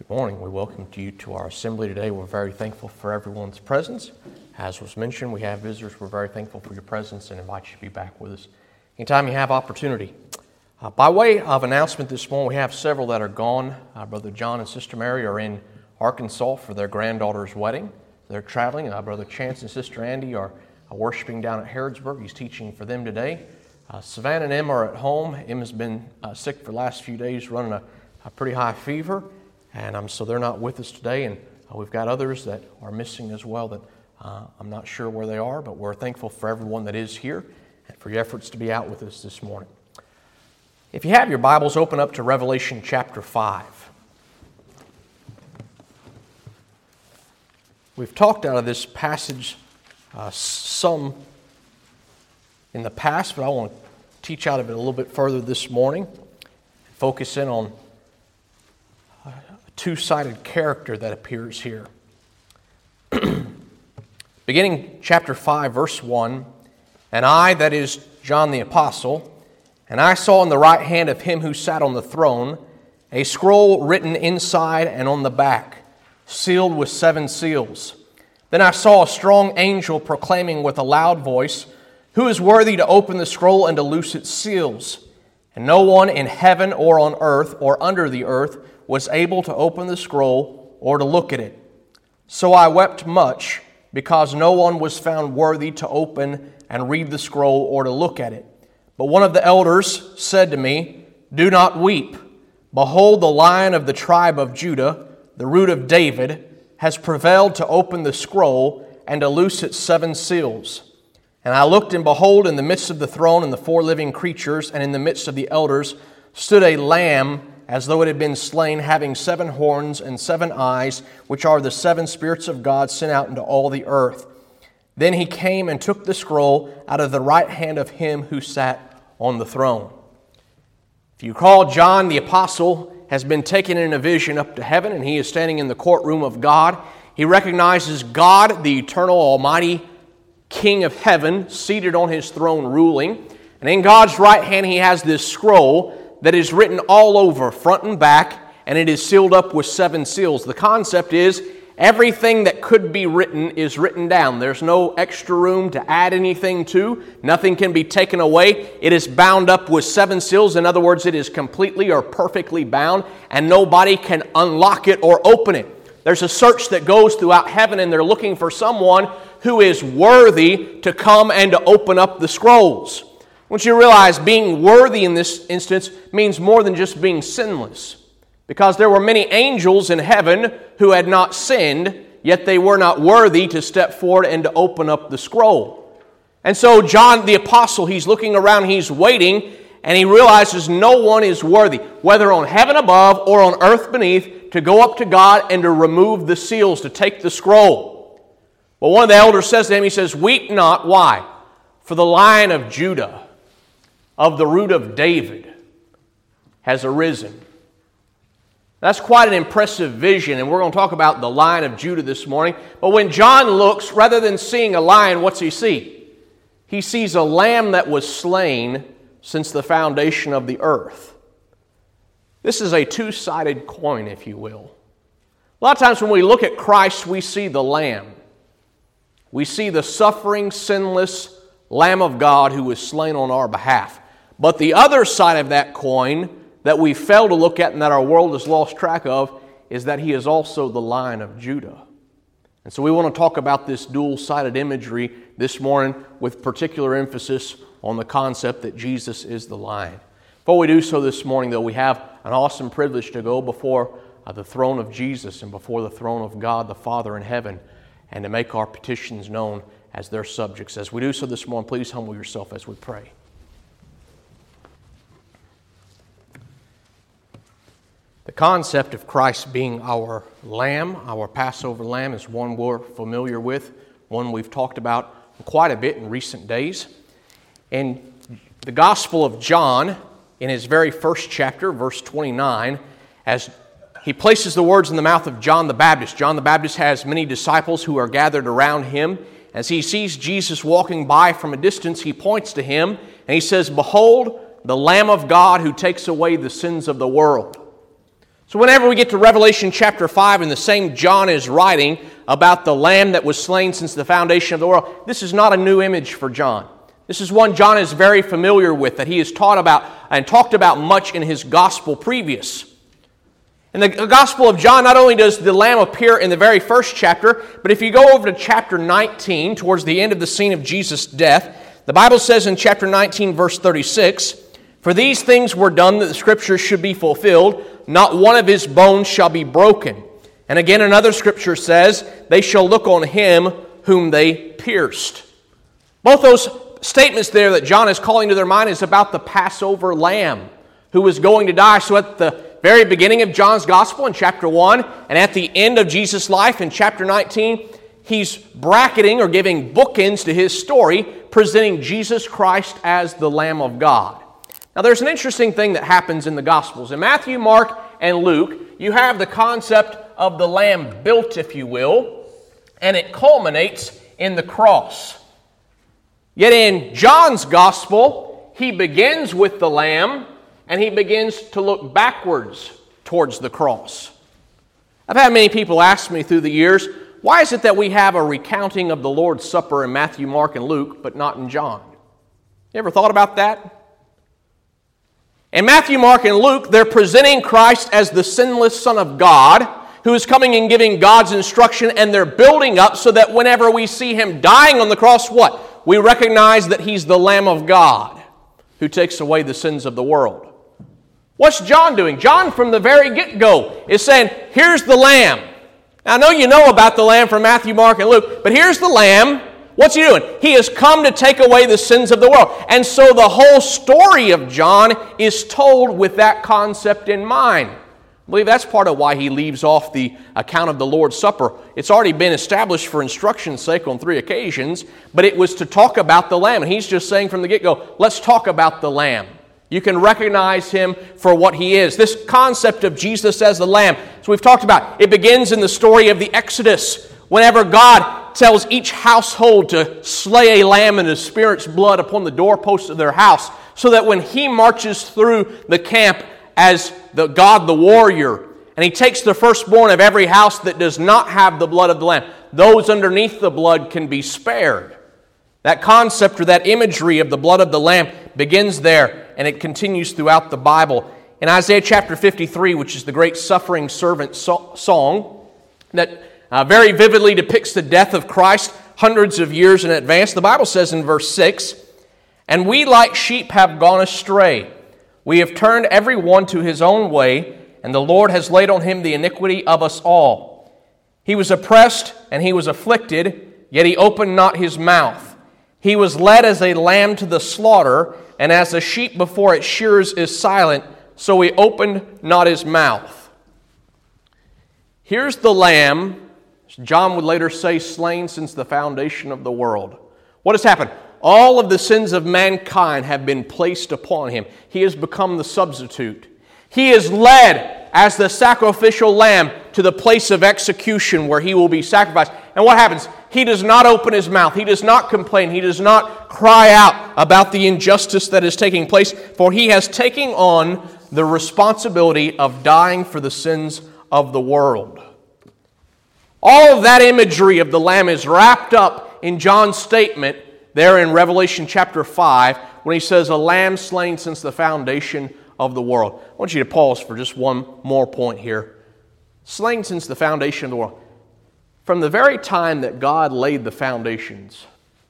Good morning. We welcome you to our assembly today. We're very thankful for everyone's presence. As was mentioned, we have visitors. We're very thankful for your presence and invite you to be back with us anytime you have opportunity. By way of announcement this morning, we have several that are gone. Brother John and Sister Mary are in Arkansas for their granddaughter's wedding. They're traveling. Brother Chance and Sister Andy are worshiping down at Harrodsburg. He's teaching for them today. Savannah and Em are at home. Em has been sick for the last few days, running a pretty high fever. And so they're not with us today, and we've got others that are missing as well that I'm not sure where they are, but we're thankful for everyone that is here and for your efforts to be out with us this morning. If you have your Bibles, open up to Revelation chapter 5. We've talked out of this passage some in the past, but I want to teach out of it a little bit further this morning, focus in on two-sided character that appears here. Beginning chapter 5, verse 1, "And I, that is John the Apostle, and I saw in the right hand of him who sat on the throne a scroll written inside and on the back, sealed with 7 seals. Then I saw a strong angel proclaiming with a loud voice, 'Who is worthy to open the scroll and to loose its seals?' And no one in heaven or on earth or under the earth was able to open the scroll or to look at it. So I wept much, because no one was found worthy to open and read the scroll or to look at it. But one of the elders said to me, 'Do not weep. Behold, the Lion of the tribe of Judah, the Root of David, has prevailed to open the scroll and to loose its 7 seals.' And I looked, and behold, in the midst of the throne and the 4 living creatures, and in the midst of the elders, stood a lamb as though it had been slain, having 7 horns and 7 eyes, which are the 7 spirits of God sent out into all the earth. Then he came and took the scroll out of the right hand of him who sat on the throne." If you recall, John the Apostle has been taken in a vision up to heaven, and he is standing in the courtroom of God. He recognizes God, the eternal, almighty King of heaven, seated on his throne ruling. And in God's right hand he has this scroll that is written all over, front and back, and it is sealed up with 7 seals. The concept is everything that could be written is written down. There's no extra room to add anything to. Nothing can be taken away. It is bound up with 7 seals. In other words, it is completely or perfectly bound, and nobody can unlock it or open it. There's a search that goes throughout heaven, and they're looking for someone who is worthy to come and to open up the scrolls. I want you to realize being worthy in this instance means more than just being sinless. Because there were many angels in heaven who had not sinned, yet they were not worthy to step forward and to open up the scroll. And so John the Apostle, he's looking around, he's waiting, and he realizes no one is worthy, whether on heaven above or on earth beneath, to go up to God and to remove the seals, to take the scroll. Well, one of the elders says to him, he says, "Weep not." Why? "For the Lion of Judah, of the Root of David, has arisen." That's quite an impressive vision, and we're going to talk about the Lion of Judah this morning. But when John looks, rather than seeing a lion, what's he see? He sees a lamb that was slain since the foundation of the earth. This is a two-sided coin, if you will. A lot of times when we look at Christ, we see the Lamb. We see the suffering, sinless Lamb of God who was slain on our behalf. But the other side of that coin that we fail to look at and that our world has lost track of is that he is also the Lion of Judah. And so we want to talk about this dual-sided imagery this morning with particular emphasis on the concept that Jesus is the Lion. Before we do so this morning, though, we have an awesome privilege to go before the throne of Jesus and before the throne of God the Father in heaven and to make our petitions known as their subjects. As we do so this morning, please humble yourself as we pray. The concept of Christ being our Lamb, our Passover Lamb, is one we're familiar with, one we've talked about quite a bit in recent days. In the Gospel of John, in his very first chapter, verse 29, as he places the words in the mouth of John the Baptist. John the Baptist has many disciples who are gathered around him. As he sees Jesus walking by from a distance, he points to him and he says, "Behold, the Lamb of God who takes away the sins of the world." So whenever we get to Revelation chapter 5 and the same John is writing about the Lamb that was slain since the foundation of the world, this is not a new image for John. This is one John is very familiar with, that he has taught about and talked about much in his gospel previous. In the Gospel of John, not only does the Lamb appear in the very first chapter, but if you go over to chapter 19, towards the end of the scene of Jesus' death, the Bible says in chapter 19, verse 36, "For these things were done that the Scriptures should be fulfilled. Not one of his bones shall be broken." And again, another Scripture says, "They shall look on him whom they pierced." Both those statements there that John is calling to their mind is about the Passover Lamb who was going to die. So at the very beginning of John's Gospel in chapter 1, and at the end of Jesus' life in chapter 19, he's bracketing or giving bookends to his story, presenting Jesus Christ as the Lamb of God. Now there's an interesting thing that happens in the Gospels. In Matthew, Mark, and Luke, you have the concept of the Lamb built, if you will, and it culminates in the cross. Yet in John's Gospel, he begins with the Lamb, and he begins to look backwards towards the cross. I've had many people ask me through the years, why is it that we have a recounting of the Lord's Supper in Matthew, Mark, and Luke, but not in John? You ever thought about that? In Matthew, Mark, and Luke, they're presenting Christ as the sinless Son of God, who is coming and giving God's instruction, and they're building up so that whenever we see him dying on the cross, what? We recognize that he's the Lamb of God who takes away the sins of the world. What's John doing? John, from the very get-go, is saying, here's the Lamb. Now, I know you know about the Lamb from Matthew, Mark, and Luke, but here's the Lamb. What's he doing? He has come to take away the sins of the world. And so the whole story of John is told with that concept in mind. I believe that's part of why he leaves off the account of the Lord's Supper. It's already been established for instruction's sake on 3 occasions, but it was to talk about the Lamb. And he's just saying from the get-go, let's talk about the Lamb. You can recognize him for what he is. This concept of Jesus as the Lamb, as we've talked about, it begins in the story of the Exodus, whenever God tells each household to slay a lamb in the Spirit's blood upon the doorposts of their house, so that when he marches through the camp as the God the warrior, and he takes the firstborn of every house that does not have the blood of the Lamb, those underneath the blood can be spared. That concept or that imagery of the blood of the Lamb begins there, and it continues throughout the Bible. In Isaiah chapter 53, which is the great suffering servant song that very vividly depicts the death of Christ hundreds of years in advance, the Bible says in verse 6, "And we like sheep have gone astray. We have turned every one to his own way, and the Lord has laid on him the iniquity of us all. He was oppressed and he was afflicted, yet he opened not his mouth. He was led as a lamb to the slaughter, and as a sheep before its shearers is silent, so he opened not his mouth." Here's the Lamb, John would later say, slain since the foundation of the world. What has happened? All of the sins of mankind have been placed upon him. He has become the substitute. He is led as the sacrificial lamb to the place of execution where he will be sacrificed. And what happens? He does not open his mouth. He does not complain. He does not cry out about the injustice that is taking place, for he has taken on the responsibility of dying for the sins of the world. All of that imagery of the Lamb is wrapped up in John's statement there in Revelation chapter 5 when he says, "A lamb slain since the foundation of the world." I want you to pause for just one more point here. Slain since the foundation of the world. From the very time that God laid the foundations,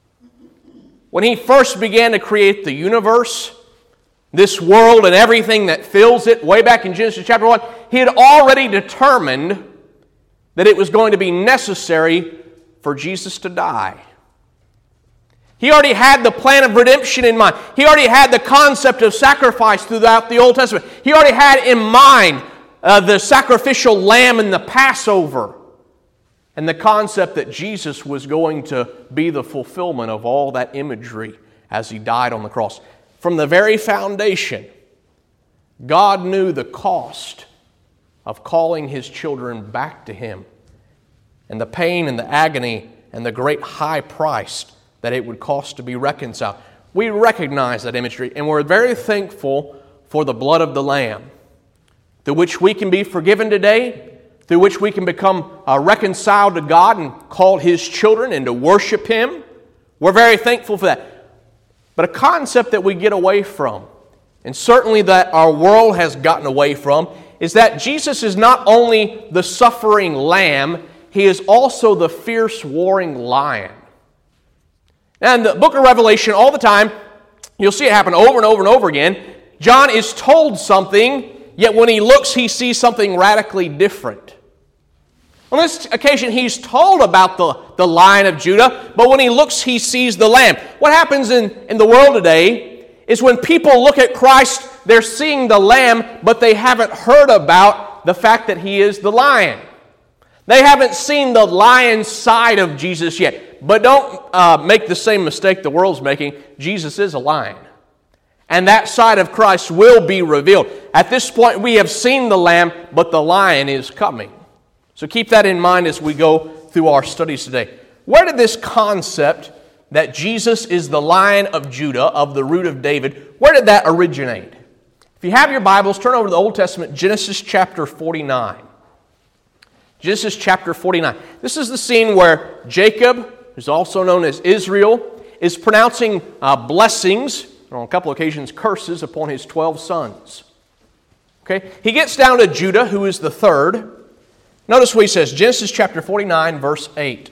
when he first began to create the universe, this world and everything that fills it, way back in Genesis chapter 1, he had already determined that it was going to be necessary for Jesus to die. He already had the plan of redemption in mind. He already had the concept of sacrifice throughout the Old Testament. He already had in mind the sacrificial lamb and the Passover, and the concept that Jesus was going to be the fulfillment of all that imagery as he died on the cross. From the very foundation, God knew the cost of calling his children back to him, and the pain and the agony and the great high price that it would cost to be reconciled. We recognize that imagery, and we're very thankful for the blood of the Lamb. through which we can be forgiven today, through which we can become reconciled to God and called His children and to worship Him. We're very thankful for that. But a concept that we get away from, and certainly that our world has gotten away from, is that Jesus is not only the suffering lamb, He is also the fierce warring lion. Now in the book of Revelation, all the time, you'll see it happen over and over and over again. John is told something, yet when he looks, he sees something radically different. On this occasion, he's told about the Lion of Judah, but when he looks, he sees the Lamb. What happens in the world today is when people look at Christ, they're seeing the Lamb, but they haven't heard about the fact that He is the Lion. They haven't seen the lion side of Jesus yet. But don't make the same mistake the world's making. Jesus is a lion. And that side of Christ will be revealed. At this point, we have seen the Lamb, but the Lion is coming. So keep that in mind as we go through our studies today. Where did this concept that Jesus is the Lion of Judah, of the root of David, where did that originate? If you have your Bibles, turn over to the Old Testament, Genesis chapter 49. Genesis chapter 49. This is the scene where Jacob, who's also known as Israel, is pronouncing blessings, and on a couple of occasions curses, upon his 12 sons. Okay? He gets down to Judah, who is the third. Notice what he says, Genesis chapter 49, verse 8.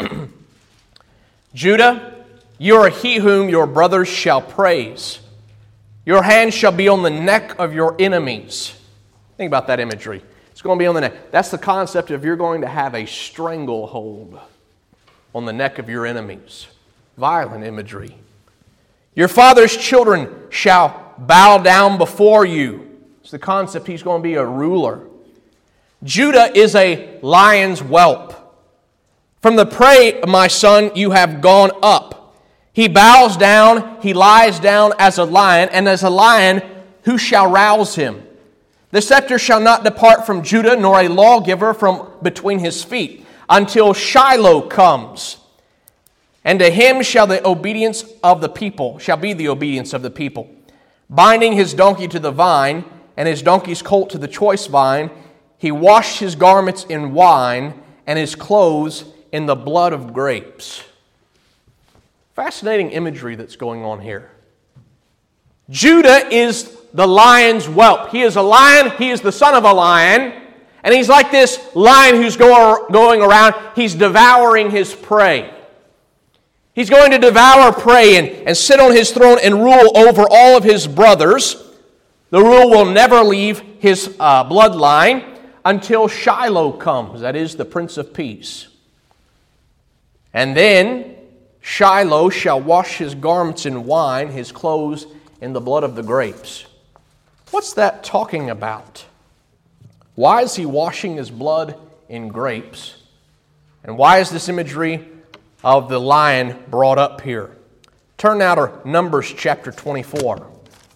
Judah, you are he whom your brothers shall praise. Your hand shall be on the neck of your enemies. Think about that imagery. It's going to be on the neck. That's the concept of you're going to have a stranglehold on the neck of your enemies. Violent imagery. Your father's children shall bow down before you. It's the concept he's going to be a ruler. Judah is a lion's whelp. From the prey, my son, you have gone up. He bows down, he lies down as a lion, and as a lion, who shall rouse him? The scepter shall not depart from Judah, nor a lawgiver from between his feet, until Shiloh comes. And to him shall be the obedience of the people, binding his donkey to the vine, and his donkey's colt to the choice vine. He washed his garments in wine, and his clothes in the blood of grapes. Fascinating imagery that's going on here. Judah is the lion's whelp. He is a lion. He is the son of a lion. And he's like this lion who's going around. He's devouring his prey. He's going to devour prey and sit on his throne and rule over all of his brothers. The rule will never leave his bloodline until Shiloh comes. That is the Prince of Peace. And then Shiloh shall wash his garments in wine, his clothes in the blood of the grapes. What's that talking about? Why is he washing his blood in grapes? And why is this imagery of the lion brought up here? Turn now to Numbers chapter 24.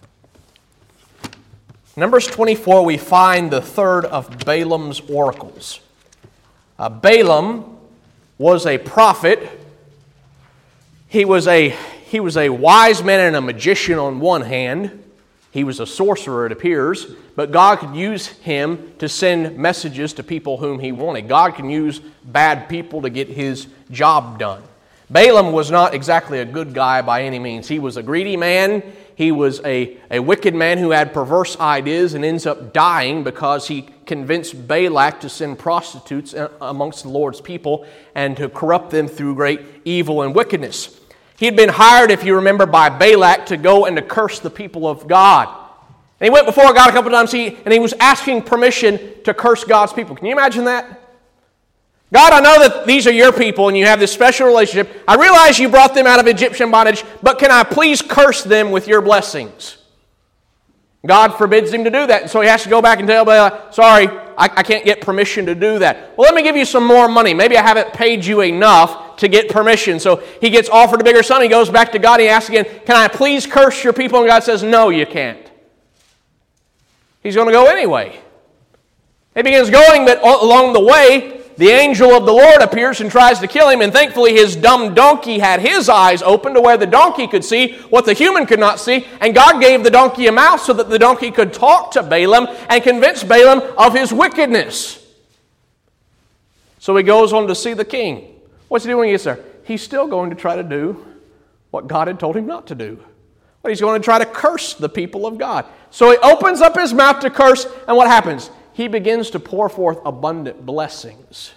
Numbers 24, we find the third of Balaam's oracles. Balaam was a prophet. He was a wise man and a magician on one hand. He was a sorcerer, it appears, but God could use him to send messages to people whom He wanted. God can use bad people to get His job done. Balaam was not exactly a good guy by any means. He was a greedy man. He was a wicked man who had perverse ideas and ends up dying because he convinced Balak to send prostitutes amongst the Lord's people and to corrupt them through great evil and wickedness. He had been hired, if you remember, by Balak to go and to curse the people of God. And he went before God a couple of times and he was asking permission to curse God's people. Can you imagine that? God, I know that these are your people and you have this special relationship. I realize you brought them out of Egyptian bondage, but can I please curse them with your blessings? God forbids him to do that, and so he has to go back and tell Balak, sorry, I can't get permission to do that. Well, let me give you some more money. Maybe I haven't paid you enough to get permission. So he gets offered a bigger sum. He goes back to God and he asks again, can I please curse your people? And God says, no, you can't. He's going to go anyway. He begins going, but along the way, the angel of the Lord appears and tries to kill him, and thankfully his dumb donkey had his eyes open to where the donkey could see what the human could not see, and God gave the donkey a mouth so that the donkey could talk to Balaam and convince Balaam of his wickedness. So he goes on to see the king. What's he doing when he gets there? He's still going to try to do what God had told him not to do. But he's going to try to curse the people of God. So he opens up his mouth to curse, and what happens? He begins to pour forth abundant blessings.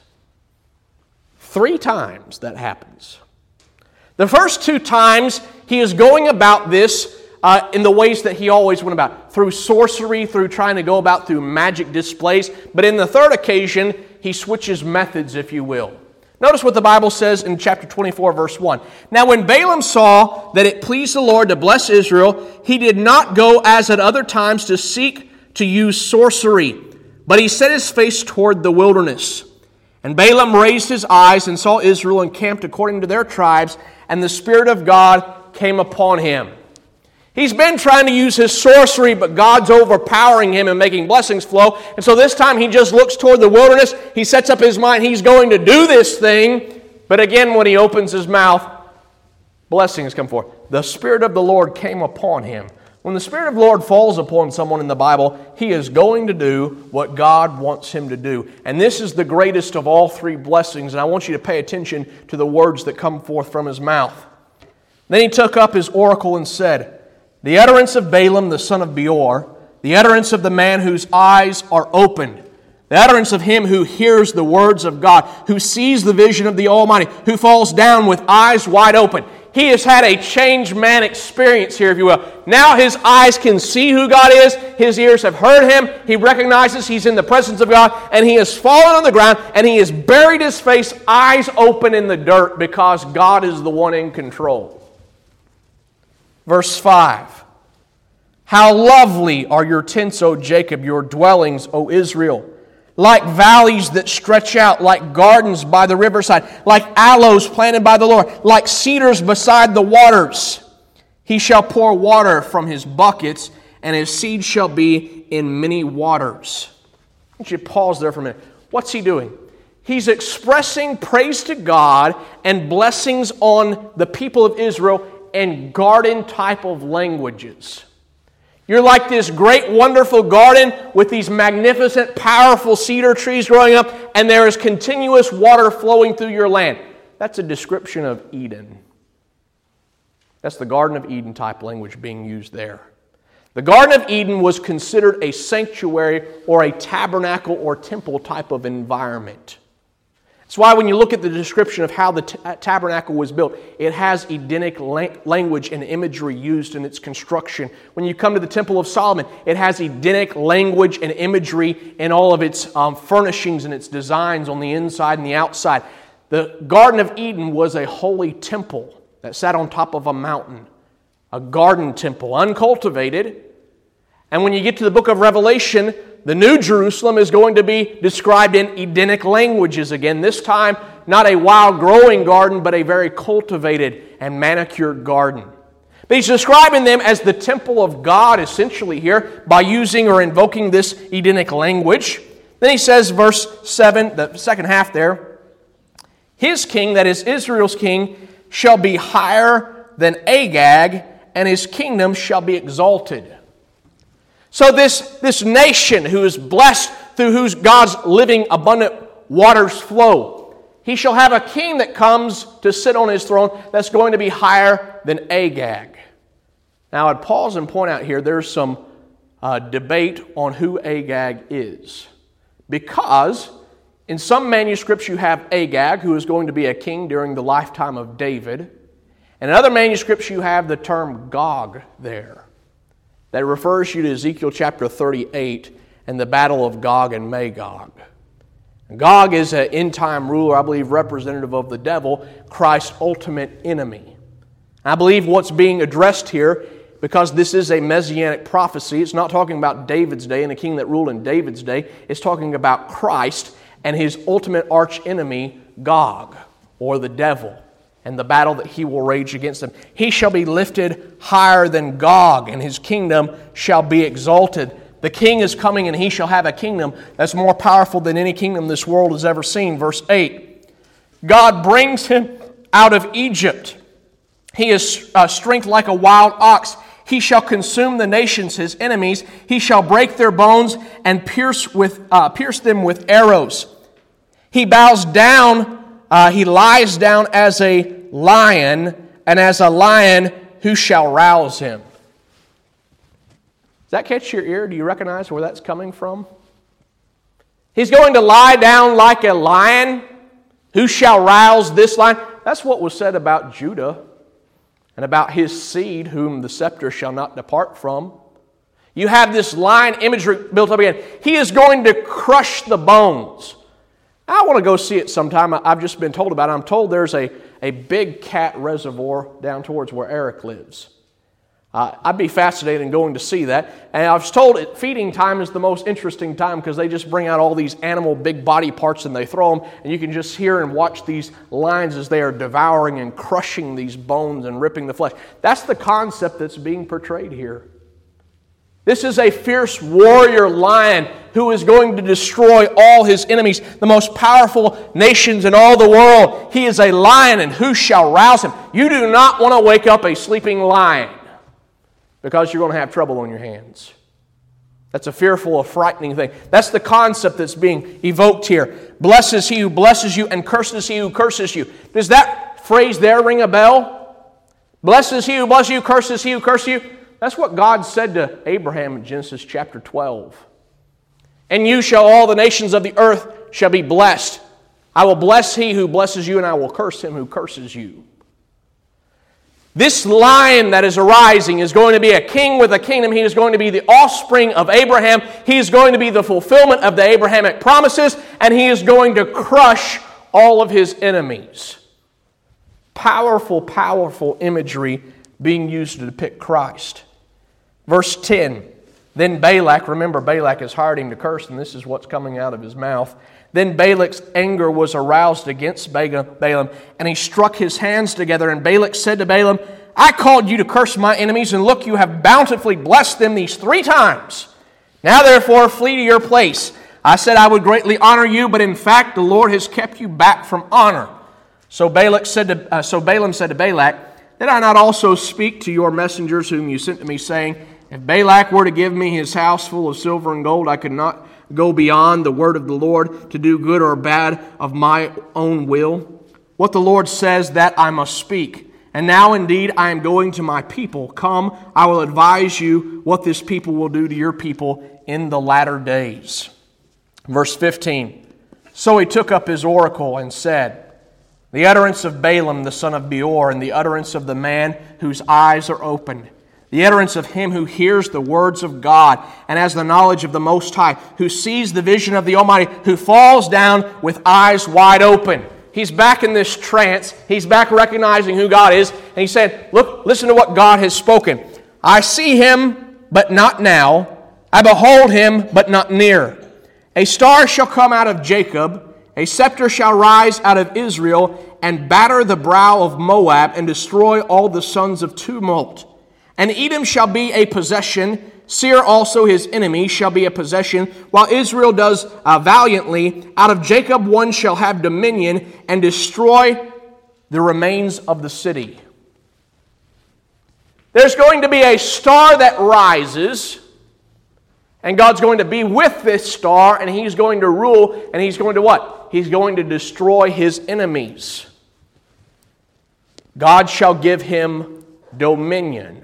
3 times that happens. The first 2 times, he is going about this in the ways that he always went about. Through sorcery, through trying to go about through magic displays. But in the third occasion, he switches methods, if you will. Notice what the Bible says in chapter 24, verse 1. Now when Balaam saw that it pleased the Lord to bless Israel, he did not go as at other times to seek to use sorcery, but he set his face toward the wilderness. And Balaam raised his eyes and saw Israel encamped according to their tribes, and the Spirit of God came upon him. He's been trying to use his sorcery, but God's overpowering him and making blessings flow. And so this time he just looks toward the wilderness. He sets up his mind. He's going to do this thing. But again, when he opens his mouth, blessings come forth. The Spirit of the Lord came upon him. When the Spirit of the Lord falls upon someone in the Bible, he is going to do what God wants him to do. And this is the greatest of all 3 blessings. And I want you to pay attention to the words that come forth from his mouth. Then he took up his oracle and said, the utterance of Balaam the son of Beor, the utterance of the man whose eyes are opened, the utterance of him who hears the words of God, who sees the vision of the Almighty, who falls down with eyes wide open. He has had a changed man experience here, if you will. Now his eyes can see who God is. His ears have heard him. He recognizes he's in the presence of God, and he has fallen on the ground, and he has buried his face, eyes open in the dirt, because God is the one in control. Verse 5, how lovely are your tents, O Jacob, your dwellings, O Israel, like valleys that stretch out, like gardens by the riverside, like aloes planted by the Lord, like cedars beside the waters. He shall pour water from his buckets, and his seed shall be in many waters. I want you to pause there for a minute. What's he doing? He's expressing praise to God and blessings on the people of Israel and garden type of languages. You're like this great, wonderful garden with these magnificent, powerful cedar trees growing up, and there is continuous water flowing through your land. That's a description of Eden. That's the Garden of Eden type language being used there. The Garden of Eden was considered a sanctuary or a tabernacle or temple type of environment. That's why when you look at the description of how the tabernacle was built, it has Edenic language and imagery used in its construction. When you come to the Temple of Solomon, it has Edenic language and imagery in all of its furnishings and its designs on the inside and the outside. The Garden of Eden was a holy temple that sat on top of a mountain, a garden temple, uncultivated. And when you get to the book of Revelation, the New Jerusalem is going to be described in Edenic languages again. This time, not a wild growing garden, but a very cultivated and manicured garden. But he's describing them as the temple of God, essentially here, by using or invoking this Edenic language. Then he says, verse 7, the second half there, his king, that is Israel's king, shall be higher than Agag, and his kingdom shall be exalted. So this nation who is blessed through whose God's living abundant waters flow, he shall have a king that comes to sit on his throne that's going to be higher than Agag. Now I'd pause and point out here there's some debate on who Agag is. Because in some manuscripts you have Agag, who is going to be a king during the lifetime of David. And in other manuscripts you have the term Gog there. That refers you to Ezekiel chapter 38 and the battle of Gog and Magog. Gog is an end-time ruler, I believe, representative of the devil, Christ's ultimate enemy. I believe what's being addressed here, because this is a messianic prophecy, it's not talking about David's day and a king that ruled in David's day. It's talking about Christ and his ultimate arch-enemy, Gog, or the devil, and the battle that he will rage against them. He shall be lifted higher than Gog, and his kingdom shall be exalted. The king is coming and he shall have a kingdom that's more powerful than any kingdom this world has ever seen. Verse 8, God brings him out of Egypt. He is strength like a wild ox. He shall consume the nations, his enemies. He shall break their bones and pierce them with arrows. He bows down, he lies down as a lion, and as a lion, who shall rouse him? Does that catch your ear? Do you recognize where that's coming from? He's going to lie down like a lion. Who shall rouse this lion? That's what was said about Judah and about his seed, whom the scepter shall not depart from. You have this lion imagery built up again. He is going to crush the bones. I want to go see it sometime. I've just been told about it. I'm told there's a big cat reservoir down towards where Eric lives. I'd be fascinated in going to see that. And I was told at feeding time is the most interesting time because they just bring out all these animal big body parts and they throw them. And you can just hear and watch these lions as they are devouring and crushing these bones and ripping the flesh. That's the concept that's being portrayed here. This is a fierce warrior lion who is going to destroy all his enemies, the most powerful nations in all the world. He is a lion, and who shall rouse him? You do not want to wake up a sleeping lion, because you're going to have trouble on your hands. That's a fearful, a frightening thing. That's the concept that's being evoked here. Blesses he who blesses you, and curses he who curses you. Does that phrase there ring a bell? Blesses he who blesses you, curses he who curses you. That's what God said to Abraham in Genesis chapter 12. And you shall, all the nations of the earth shall be blessed. I will bless he who blesses you, and I will curse him who curses you. This lion that is arising is going to be a king with a kingdom. He is going to be the offspring of Abraham. He is going to be the fulfillment of the Abrahamic promises, and he is going to crush all of his enemies. Powerful, powerful imagery being used to depict Christ. Verse 10, then Balak, remember Balak is hired him to curse, and this is what's coming out of his mouth. Then Balak's anger was aroused against Balaam, and he struck his hands together. And Balak said to Balaam, I called you to curse my enemies, and look, you have bountifully blessed them these 3 times. Now therefore flee to your place. I said I would greatly honor you, but in fact the Lord has kept you back from honor. So Balaam said to Balak, did I not also speak to your messengers whom you sent to me, saying, if Balak were to give me his house full of silver and gold, I could not go beyond the word of the Lord to do good or bad of my own will? What the Lord says, that I must speak. And now indeed I am going to my people. Come, I will advise you what this people will do to your people in the latter days. Verse 15, so he took up his oracle and said, the utterance of Balaam the son of Beor, and the utterance of the man whose eyes are opened, the utterance of him who hears the words of God and has the knowledge of the Most High, who sees the vision of the Almighty, who falls down with eyes wide open. He's back in this trance. He's back recognizing who God is. And he said, look, listen to what God has spoken. I see him, but not now. I behold him, but not near. A star shall come out of Jacob. A scepter shall rise out of Israel, and batter the brow of Moab, and destroy all the sons of tumult. And Edom shall be a possession. Seir also his enemy shall be a possession. While Israel does valiantly, out of Jacob one shall have dominion, and destroy the remains of the city. There's going to be a star that rises, and God's going to be with this star, and he's going to rule, and he's going to what? He's going to destroy his enemies. God shall give him dominion.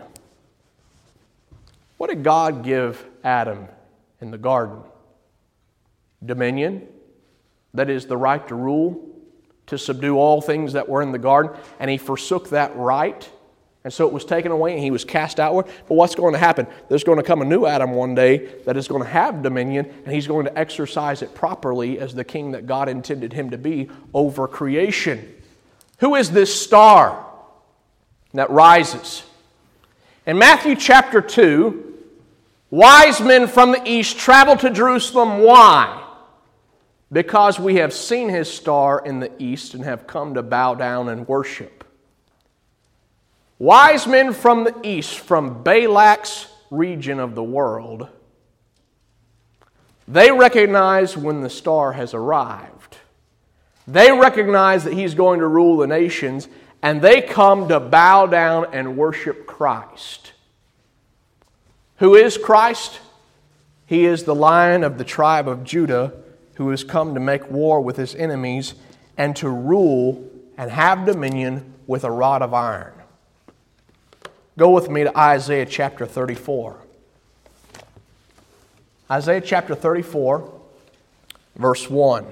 What did God give Adam in the garden? Dominion. That is the right to rule, to subdue all things that were in the garden. And he forsook that right. And so it was taken away and he was cast outward. But what's going to happen? There's going to come a new Adam one day that is going to have dominion, and he's going to exercise it properly as the king that God intended him to be over creation. Who is this star that rises? In Matthew chapter 2, wise men from the east travel to Jerusalem. Why? Because we have seen his star in the east and have come to bow down and worship. Wise men from the east, from Balak's region of the world, They recognize when the star has arrived. They recognize that He's going to rule the nations, and they come to bow down and worship Christ. Who is Christ? He is the Lion of the tribe of Judah who has come to make war with His enemies and to rule and have dominion with a rod of iron. Go with me to Isaiah chapter 34. Isaiah chapter 34, verse 1.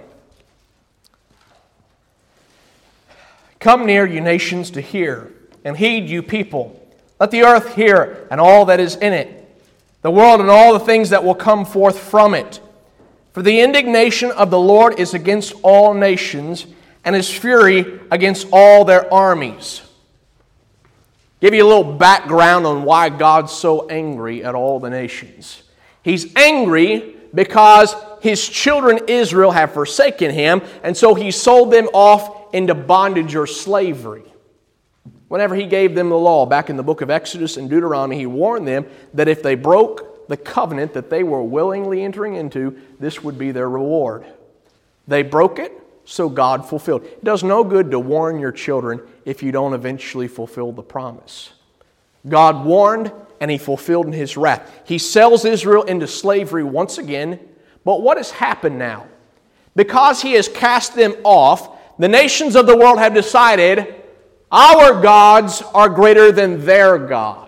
Come near, you nations, to hear, and heed, you people. Let the earth hear, and all that is in it, the world and all the things that will come forth from it. For the indignation of the Lord is against all nations, and His fury against all their armies. Give you a little background on why God's so angry at all the nations. He's angry because His children Israel have forsaken Him, and so He sold them off into bondage or slavery. Whenever He gave them the law, back in the book of Exodus and Deuteronomy, He warned them that if they broke the covenant that they were willingly entering into, this would be their reward. They broke it, so God fulfilled. It does no good to warn your children if you don't eventually fulfill the promise. God warned, and He fulfilled in His wrath. He sells Israel into slavery once again, but what has happened now? Because He has cast them off, the nations of the world have decided, our gods are greater than their God.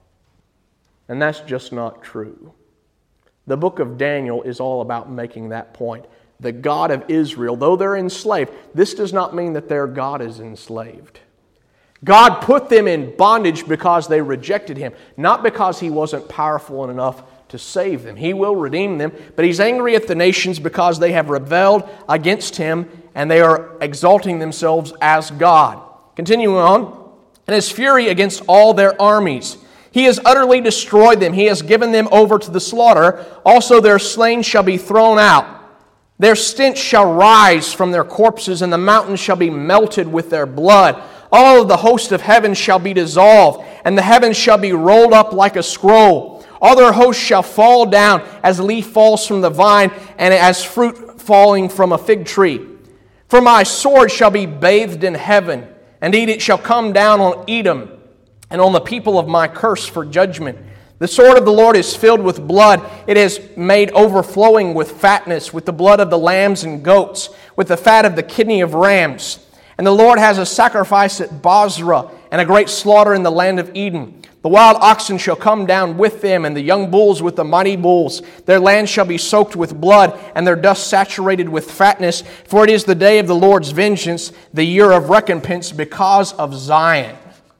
And that's just not true. The book of Daniel is all about making that point. The God of Israel, though they're enslaved, this does not mean that their God is enslaved. God put them in bondage because they rejected Him, not because He wasn't powerful enough to save them. He will redeem them, but He's angry at the nations because they have rebelled against Him and they are exalting themselves as God. Continuing on, and His fury against all their armies. He has utterly destroyed them. He has given them over to the slaughter. Also their slain shall be thrown out. Their stench shall rise from their corpses, and the mountains shall be melted with their blood. All of the host of heaven shall be dissolved, and the heavens shall be rolled up like a scroll. All their hosts shall fall down as a leaf falls from the vine, and as fruit falling from a fig tree. For my sword shall be bathed in heaven. Indeed, it shall come down on Edom, and on the people of my curse for judgment. The sword of the Lord is filled with blood. It is made overflowing with fatness, with the blood of the lambs and goats, with the fat of the kidney of rams. And the Lord has a sacrifice at Bozrah, and a great slaughter in the land of Eden. The wild oxen shall come down with them, and the young bulls with the mighty bulls. Their land shall be soaked with blood, and their dust saturated with fatness. For it is the day of the Lord's vengeance, the year of recompense because of Zion.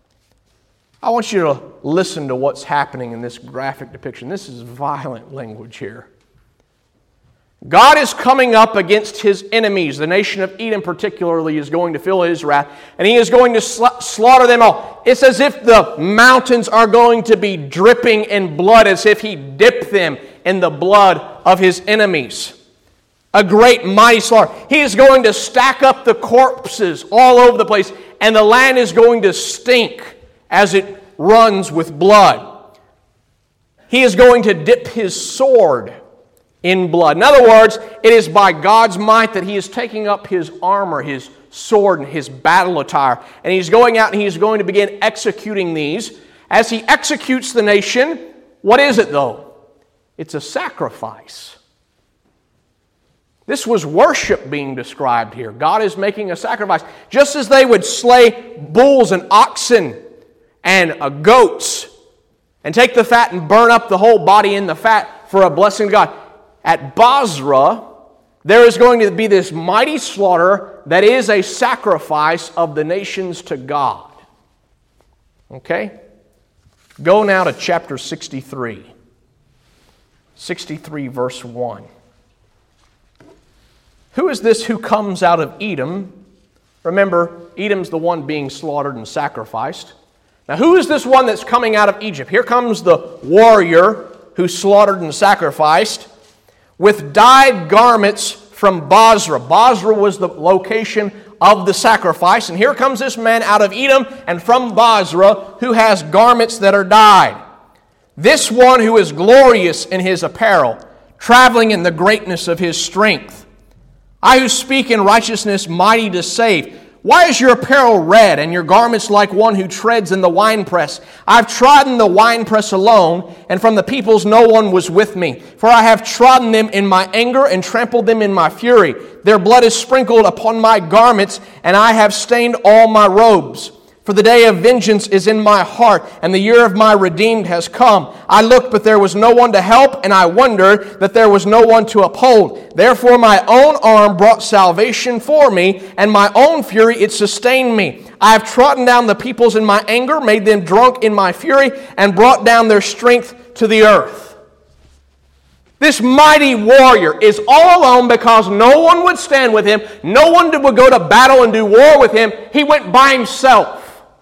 I want you to listen to what's happening in this graphic depiction. This is violent language here. God is coming up against His enemies. The nation of Edom particularly is going to feel His wrath, and He is going to slaughter them all. It's as if the mountains are going to be dripping in blood, as if He dipped them in the blood of His enemies. A great mighty slaughter. He is going to stack up the corpses all over the place, and the land is going to stink as it runs with blood. He is going to dip His sword in blood. In other words, it is by God's might that He is taking up His armor, His sword, and His battle attire. And He's going out and He's going to begin executing these. As He executes the nation, what is it though? It's a sacrifice. This was worship being described here. God is making a sacrifice. Just as they would slay bulls and oxen and goats and take the fat and burn up the whole body in the fat for a blessing of God. At Bozrah, there is going to be this mighty slaughter that is a sacrifice of the nations to God. Okay? Go now to chapter 63. 63 verse 1. Who is this who comes out of Edom? Remember, Edom's the one being slaughtered and sacrificed. Now, who is this one that's coming out of Egypt? Here comes the warrior who slaughtered and sacrificed with dyed garments from Bozrah. Bozrah was the location of the sacrifice. And here comes this man out of Edom and from Bozrah who has garments that are dyed. This one who is glorious in his apparel, traveling in the greatness of His strength. I who speak in righteousness, mighty to save. Why is your apparel red and your garments like one who treads in the winepress? I've trodden the winepress alone, and from the peoples no one was with me. For I have trodden them in my anger and trampled them in my fury. Their blood is sprinkled upon my garments, and I have stained all my robes. For the day of vengeance is in my heart, and the year of my redeemed has come. I looked, but there was no one to help, and I wondered that there was no one to uphold. Therefore my own arm brought salvation for me, and my own fury it sustained me. I have trodden down the peoples in my anger, made them drunk in my fury, and brought down their strength to the earth. This mighty warrior is all alone because no one would stand with him. No one would go to battle and do war with him. He went by himself.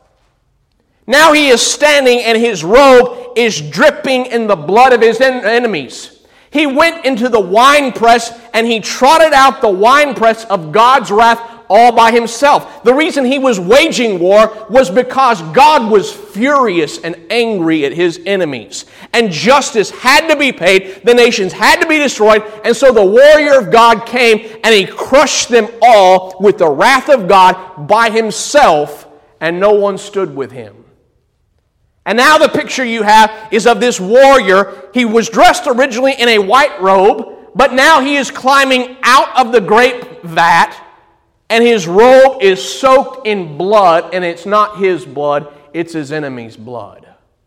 Now he is standing and his robe is dripping in the blood of his enemies. He went into the winepress and he trotted out the winepress of God's wrath all by himself. The reason he was waging war was because God was furious and angry at his enemies. And justice had to be paid. The nations had to be destroyed. And so the warrior of God came and he crushed them all with the wrath of God by himself, and no one stood with him. And now the picture you have is of this warrior. He was dressed originally in a white robe, but now he is climbing out of the grape vat, and his robe is soaked in blood, and it's not his blood, it's his enemy's blood.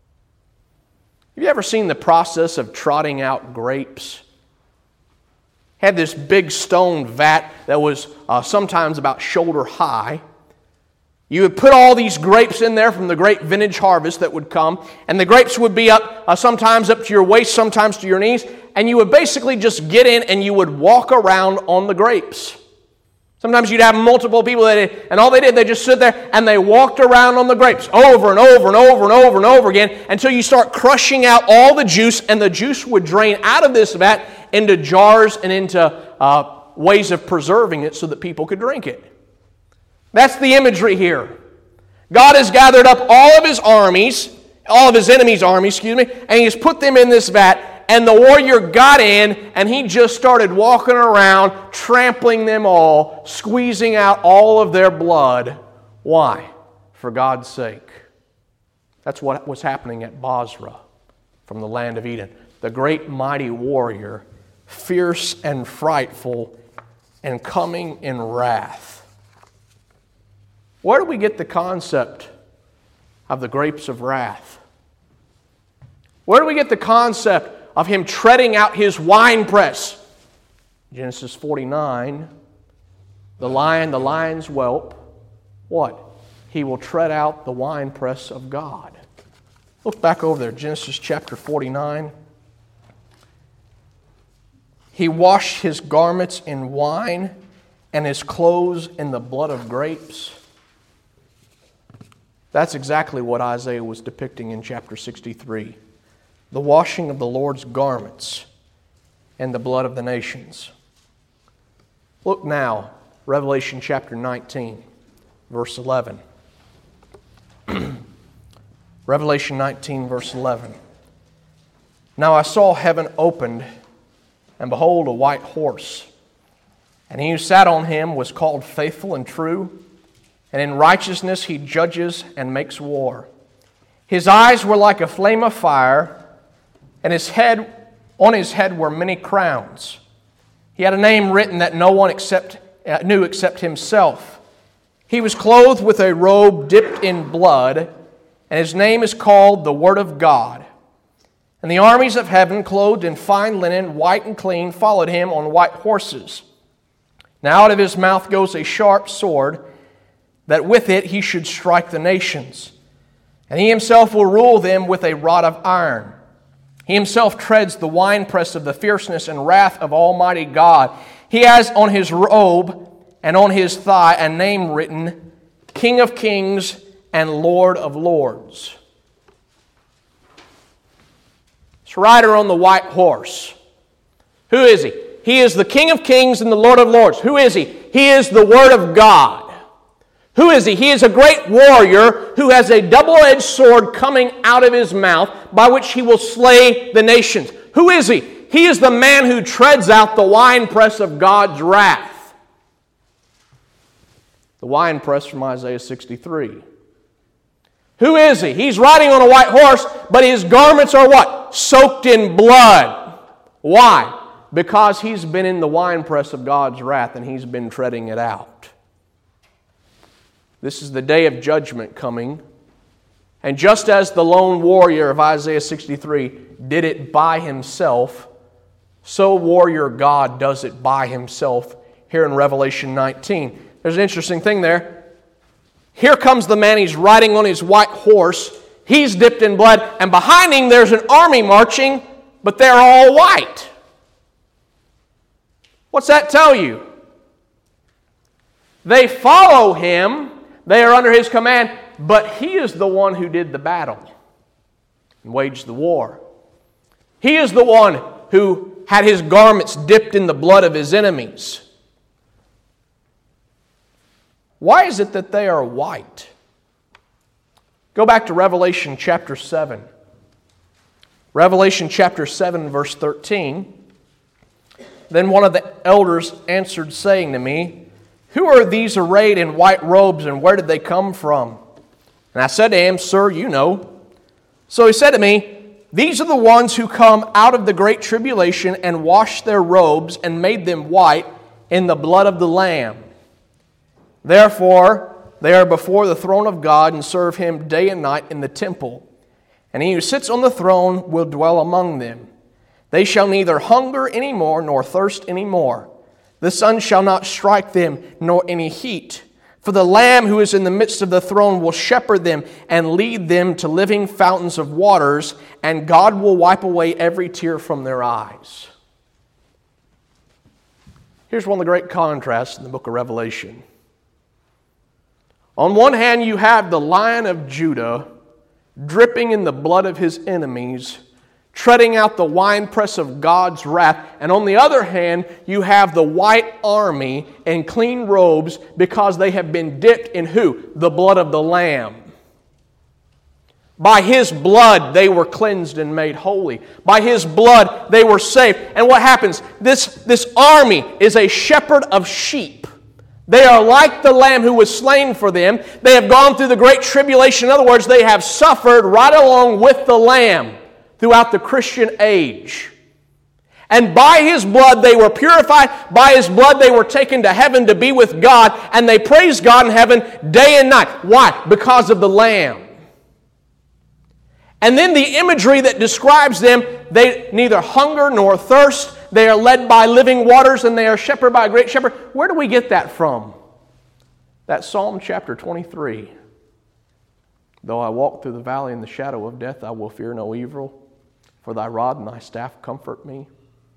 Have you ever seen the process of trotting out grapes? Had this big stone vat that was sometimes about shoulder high. You would put all these grapes in there from the great vintage harvest that would come, and the grapes would be up sometimes up to your waist, sometimes to your knees, and you would basically just get in and you would walk around on the grapes. Sometimes you'd have multiple people and all they did, they just stood there and they walked around on the grapes over and over and over and over and over again until you start crushing out all the juice, and the juice would drain out of this vat into jars and into ways of preserving it so that people could drink it. That's the imagery here. God has gathered up all of his armies, all of his enemies' armies, and he has put them in this vat, and the warrior got in, and he just started walking around, trampling them all, squeezing out all of their blood. Why? For God's sake. That's what was happening at Bozrah from the land of Edom. The great mighty warrior, fierce and frightful, and coming in wrath. Where do we get the concept of the grapes of wrath? Where do we get the concept of him treading out his winepress? Genesis 49, the lion's whelp, what? He will tread out the winepress of God. Look back over there, Genesis chapter 49. He washed his garments in wine and his clothes in the blood of grapes. That's exactly what Isaiah was depicting in chapter 63. The washing of the Lord's garments and the blood of the nations. Look now, Revelation chapter 19, verse 11. Revelation 19, verse 11. Now I saw heaven opened, and behold, a white horse. And he who sat on him was called Faithful and True, and in righteousness he judges and makes war. His eyes were like a flame of fire, and on his head were many crowns. He had a name written that no one knew except himself. He was clothed with a robe dipped in blood, and his name is called the Word of God. And the armies of heaven, clothed in fine linen, white and clean, followed him on white horses. Now out of his mouth goes a sharp sword, that with it he should strike the nations. And he himself will rule them with a rod of iron. He himself treads the winepress of the fierceness and wrath of Almighty God. He has on his robe and on his thigh a name written, King of Kings and Lord of Lords. This rider on the white horse. Who is he? He is the King of Kings and the Lord of Lords. Who is he? He is the Word of God. Who is he? He is a great warrior who has a double-edged sword coming out of his mouth by which he will slay the nations. Who is he? He is the man who treads out the winepress of God's wrath. The winepress from Isaiah 63. Who is he? He's riding on a white horse, but his garments are what? Soaked in blood. Why? Because he's been in the winepress of God's wrath and he's been treading it out. This is the day of judgment coming. And just as the lone warrior of Isaiah 63 did it by himself, so warrior God does it by himself here in Revelation 19. There's an interesting thing there. Here comes the man, he's riding on his white horse. He's dipped in blood, and behind him there's an army marching, but they're all white. What's that tell you? They follow him, they are under his command, but he is the one who did the battle and waged the war. He is the one who had his garments dipped in the blood of his enemies. Why is it that they are white? Go back to Revelation chapter 7. Revelation chapter 7, verse 13. Then one of the elders answered, saying to me, Who are these arrayed in white robes, and where did they come from? And I said to him, Sir, you know. So he said to me, These are the ones who come out of the great tribulation and washed their robes and made them white in the blood of the Lamb. Therefore, they are before the throne of God and serve him day and night in the temple. And he who sits on the throne will dwell among them. They shall neither hunger any more nor thirst any more. The sun shall not strike them, nor any heat. For the Lamb who is in the midst of the throne will shepherd them and lead them to living fountains of waters, and God will wipe away every tear from their eyes. Here's one of the great contrasts in the book of Revelation. On one hand, you have the Lion of Judah dripping in the blood of his enemies, treading out the winepress of God's wrath. And on the other hand, you have the white army in clean robes because they have been dipped in who? The blood of the Lamb. By his blood, they were cleansed and made holy. By his blood, they were saved. And what happens? This army is a shepherd of sheep. They are like the Lamb who was slain for them. They have gone through the great tribulation. In other words, they have suffered right along with the Lamb throughout the Christian age. And by his blood they were purified. By his blood they were taken to heaven to be with God. And they praise God in heaven day and night. Why? Because of the Lamb. And then the imagery that describes them, they neither hunger nor thirst. They are led by living waters, and they are shepherded by a great shepherd. Where do we get that from? That's Psalm chapter 23. Though I walk through the valley in the shadow of death, I will fear no evil, for thy rod and thy staff comfort me.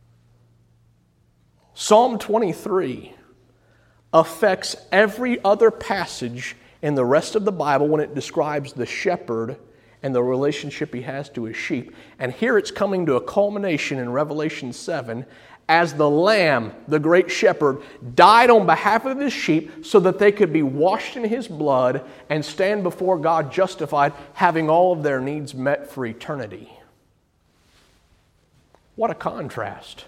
Psalm 23 affects every other passage in the rest of the Bible when it describes the shepherd and the relationship he has to his sheep. And here it's coming to a culmination in Revelation 7 as the Lamb, the great shepherd, died on behalf of his sheep so that they could be washed in his blood and stand before God justified, having all of their needs met for eternity. What a contrast.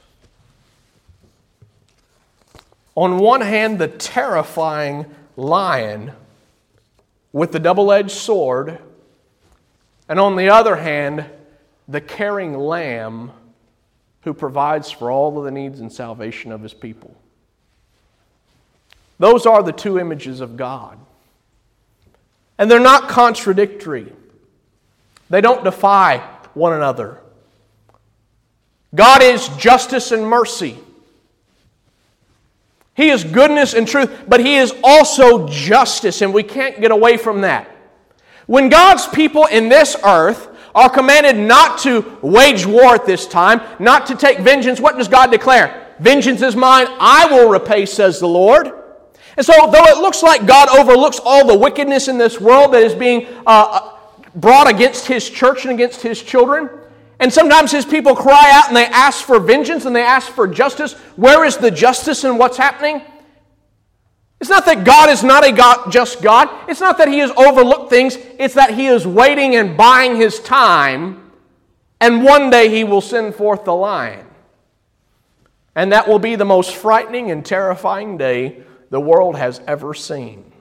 On one hand, the terrifying lion with the double-edged sword, and on the other hand, the caring Lamb who provides for all of the needs and salvation of his people. Those are the two images of God. And they're not contradictory. They don't defy one another. God is justice and mercy. He is goodness and truth, but He is also justice, and we can't get away from that. When God's people in this earth are commanded not to wage war at this time, not to take vengeance, what does God declare? Vengeance is mine, I will repay, says the Lord. And so, though it looks like God overlooks all the wickedness in this world that is being brought against His church and against His children, and sometimes His people cry out and they ask for vengeance and they ask for justice, where is the justice in what's happening? It's not that God is not a just God. It's not that He has overlooked things. It's that He is waiting and buying His time, and one day He will send forth the lion. And that will be the most frightening and terrifying day the world has ever seen.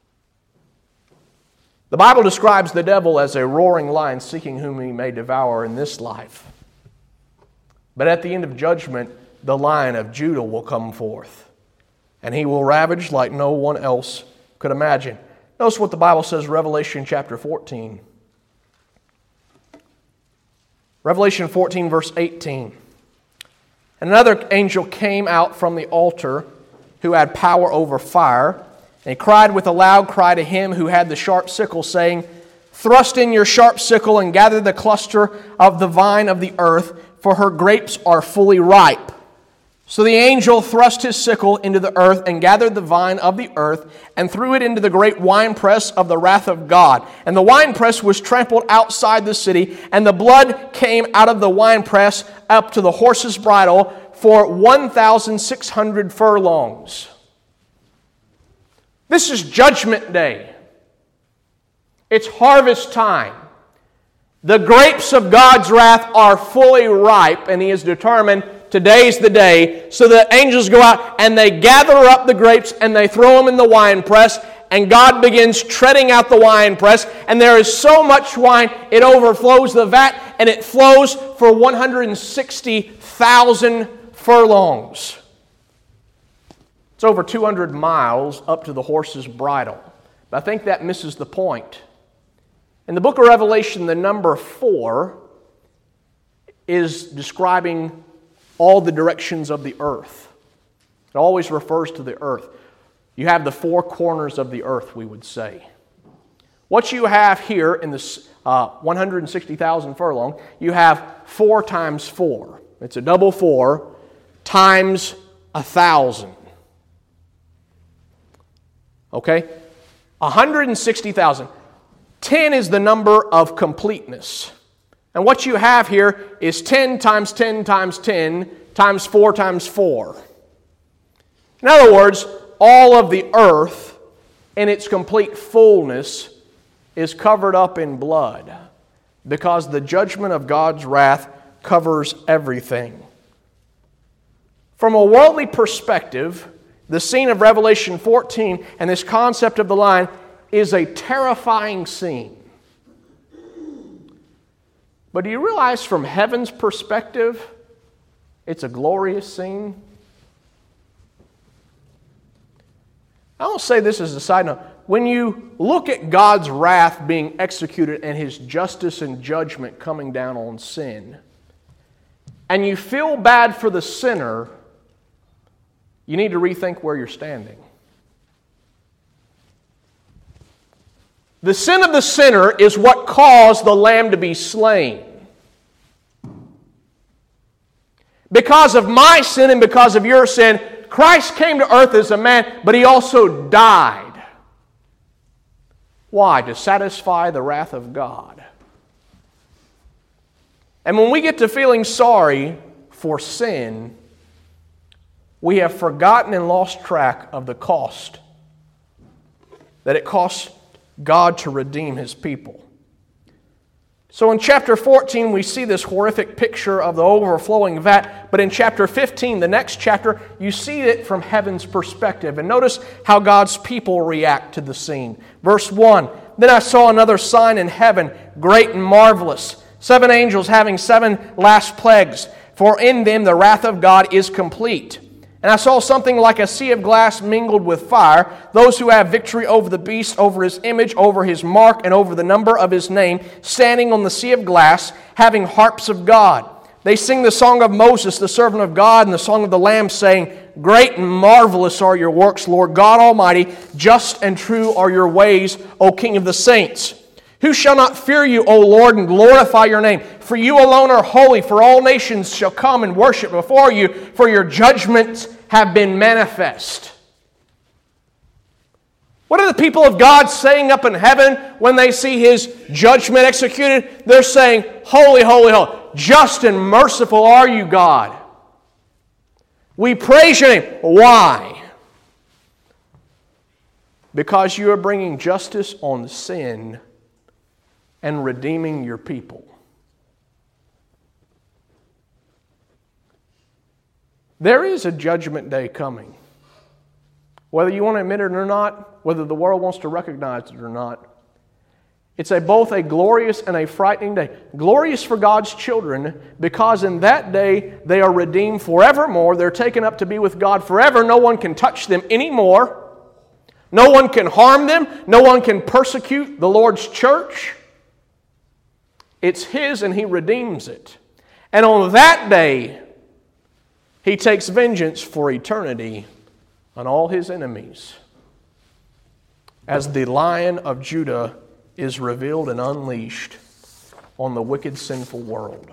The Bible describes the devil as a roaring lion seeking whom he may devour in this life. But at the end of judgment, the Lion of Judah will come forth, and he will ravage like no one else could imagine. Notice what the Bible says, Revelation chapter 14. Revelation 14, verse 18. And another angel came out from the altar who had power over fire, and he cried with a loud cry to him who had the sharp sickle, saying, Thrust in your sharp sickle and gather the cluster of the vine of the earth, for her grapes are fully ripe. So the angel thrust his sickle into the earth and gathered the vine of the earth and threw it into the great winepress of the wrath of God. And the winepress was trampled outside the city, and the blood came out of the winepress up to the horse's bridle for 1,600 furlongs. This is Judgment Day. It's harvest time. The grapes of God's wrath are fully ripe, and He is determined today's the day. So the angels go out and they gather up the grapes and they throw them in the winepress, and God begins treading out the winepress, and there is so much wine it overflows the vat, and it flows for 160,000 furlongs. It's over 200 miles up to the horse's bridle. But I think that misses the point. In the book of Revelation, the number 4 is describing all the directions of the earth. It always refers to the earth. You have the 4 corners of the earth, we would say. What you have here in this 160,000 furlong, you have 4 times 4. It's a double 4 times 1,000. Okay? 160,000. 10 is the number of completeness. And what you have here is 10 times 10 times 10 times 4 times 4. In other words, all of the earth in its complete fullness is covered up in blood, because the judgment of God's wrath covers everything. From a worldly perspective, the scene of Revelation 14 and this concept of the lion is a terrifying scene. But do you realize from heaven's perspective, it's a glorious scene? I don't say this as a side note. When you look at God's wrath being executed and His justice and judgment coming down on sin, and you feel bad for the sinner, you need to rethink where you're standing. The sin of the sinner is what caused the Lamb to be slain. Because of my sin and because of your sin, Christ came to earth as a man, but He also died. Why? To satisfy the wrath of God. And when we get to feeling sorry for sin, we have forgotten and lost track of the cost that it costs God to redeem His people. So in chapter 14, we see this horrific picture of the overflowing vat, but in chapter 15, the next chapter, you see it from heaven's perspective. And notice how God's people react to the scene. Verse 1, Then I saw another sign in heaven, great and marvelous, 7 angels having 7 last plagues, for in them the wrath of God is complete. And I saw something like a sea of glass mingled with fire, those who have victory over the beast, over his image, over his mark, and over the number of his name, standing on the sea of glass, having harps of God. They sing the song of Moses, the servant of God, and the song of the Lamb, saying, Great and marvelous are your works, Lord God Almighty. Just and true are your ways, O King of the saints. Who shall not fear you, O Lord, and glorify your name? For you alone are holy, for all nations shall come and worship before you, for your judgments have been manifest. What are the people of God saying up in heaven when they see His judgment executed? They're saying, Holy, holy, holy. Just and merciful are you, God. We praise your name. Why? Because you are bringing justice on sin and redeeming your people. There is a judgment day coming. Whether you want to admit it or not, whether the world wants to recognize it or not, it's both a glorious and a frightening day. Glorious for God's children because in that day they are redeemed forevermore. They're taken up to be with God forever. No one can touch them anymore. No one can harm them. No one can persecute the Lord's church. It's His and He redeems it. And on that day, He takes vengeance for eternity on all His enemies. As the Lion of Judah is revealed and unleashed on the wicked, sinful world.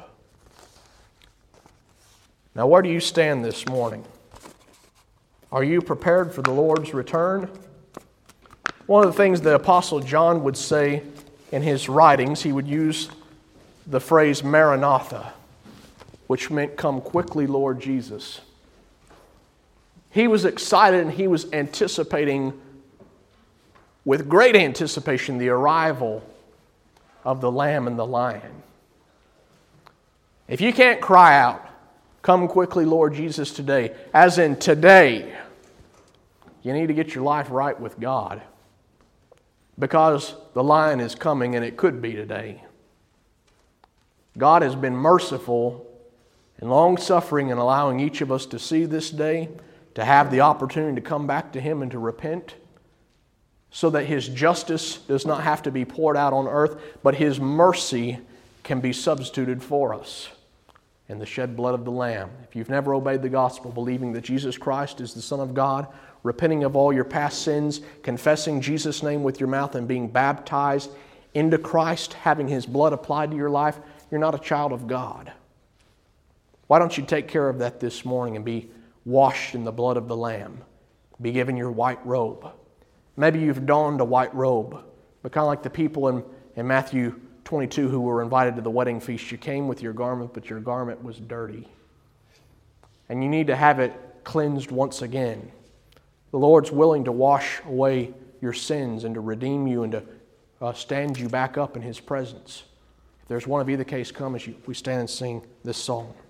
Now, where do you stand this morning? Are you prepared for the Lord's return? One of the things the Apostle John would say in his writings, he would use the phrase Maranatha, which meant, "Come quickly, Lord Jesus." He was excited and he was anticipating, with great anticipation, the arrival of the Lamb and the Lion. If you can't cry out, "Come quickly, Lord Jesus," today, as in today, you need to get your life right with God. Because the Lion is coming, and it could be today. God has been merciful and long-suffering in allowing each of us to see this day, to have the opportunity to come back to Him and to repent, so that His justice does not have to be poured out on earth, but His mercy can be substituted for us in the shed blood of the Lamb. If you've never obeyed the gospel, believing that Jesus Christ is the Son of God, repenting of all your past sins, confessing Jesus' name with your mouth, and being baptized into Christ, having His blood applied to your life, you're not a child of God. Why don't you take care of that this morning and be washed in the blood of the Lamb? Be given your white robe. Maybe you've donned a white robe, but kind of like the people in Matthew 22 who were invited to the wedding feast. You came with your garment, but your garment was dirty. And you need to have it cleansed once again. The Lord's willing to wash away your sins and to redeem you and to stand you back up in His presence. If there's one of you the case, come as we stand and sing this song.